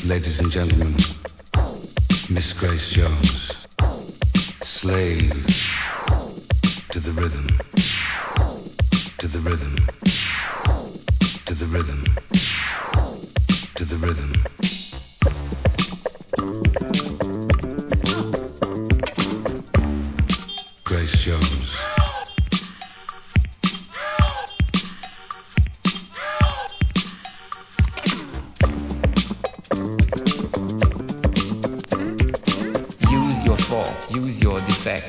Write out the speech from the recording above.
Ladies and gentlemen, Miss Grace Jones, slave to the rhythm, to the rhythm, to the rhythm, to the rhythm. Grace Jones. Use your faults, use your defects.